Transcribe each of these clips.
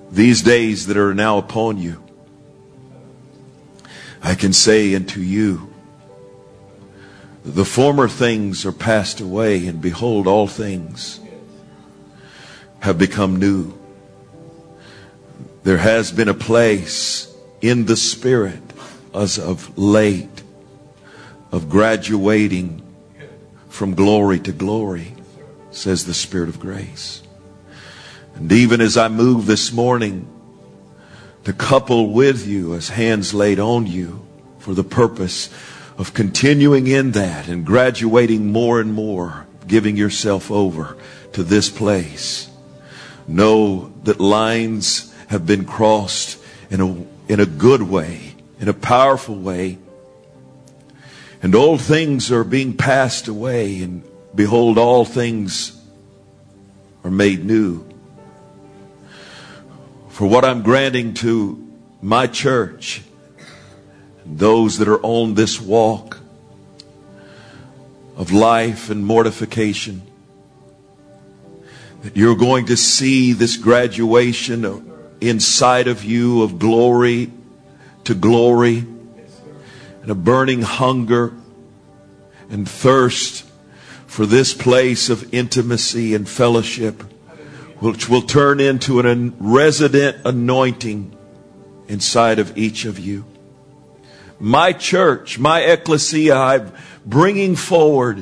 these days that are now upon you, I can say unto you, the former things are passed away, and behold, all things have become new. There has been a place in the Spirit as of late of graduating from glory to glory, says the Spirit of grace. And even as I move this morning to couple with you as hands laid on you for the purpose of continuing in that and graduating more and more, giving yourself over to this place, know that lines have been crossed in a good way, in a powerful way. And old things are being passed away, and behold, all things are made new. For what I'm granting to my church, and those that are on this walk of life and mortification, that you're going to see this graduation inside of you of glory to glory, and a burning hunger and thirst for this place of intimacy and fellowship, which will turn into a resident anointing inside of each of you. My church, my ecclesia, I'm bringing forward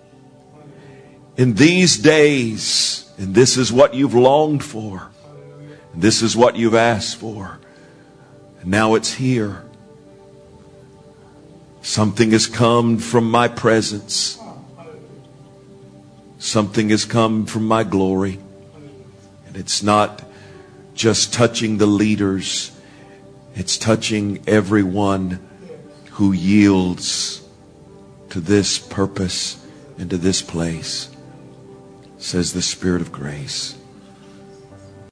in these days, and this is what you've longed for, and this is what you've asked for, and now it's here. Something has come from my presence. Something has come from my glory. And it's not just touching the leaders. It's touching everyone who yields to this purpose and to this place, says the Spirit of grace.